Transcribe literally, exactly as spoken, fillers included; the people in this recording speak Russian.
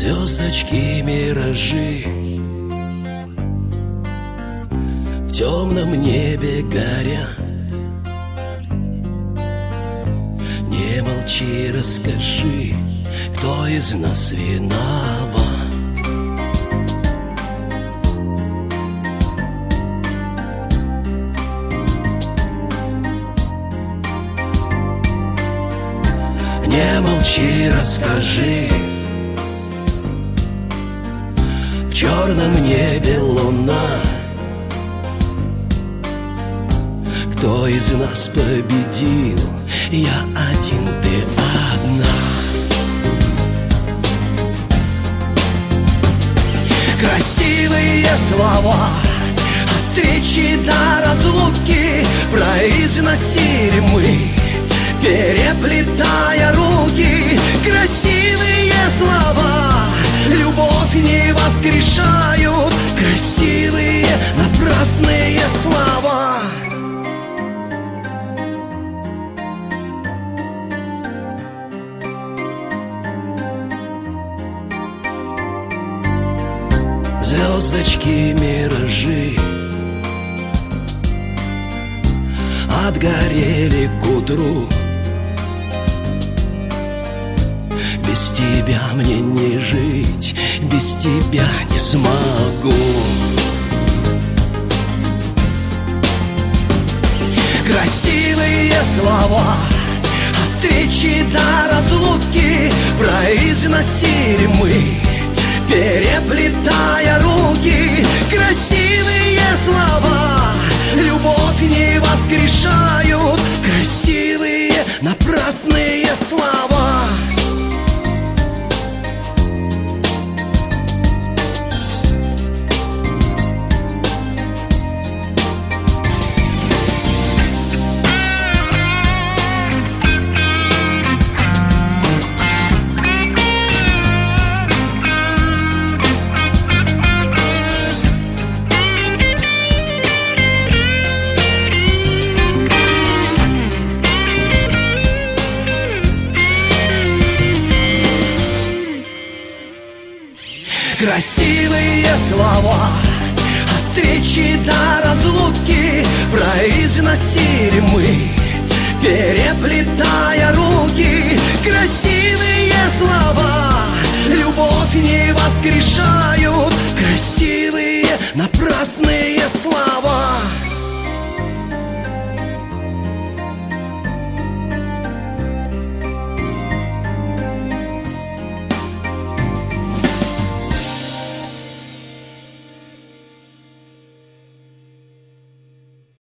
Звездочки, миражи в темном небе горят. Не молчи, расскажи, кто из нас виноват. Не молчи, расскажи, в черном небе луна. Кто из нас победил? Я один, ты одна. Красивые слова о встрече до разлуки произносили мы, переплетая руки. Красивые слова любовь не воскрешают. Красивые напрасные слова. Звездочки, миражи отгорели к утру. Без тебя мне не жить, без тебя не смогу. Красивые слова о встрече до разлуки произносили мы, переплетая руки. Красивые слова любовь не воскрешают. Красивые напрасные слова. Красивые слова о встрече до разлуки произносили мы, переплетая руки. Красивые слова любовь не воскрешают. Красивые напрасные слова.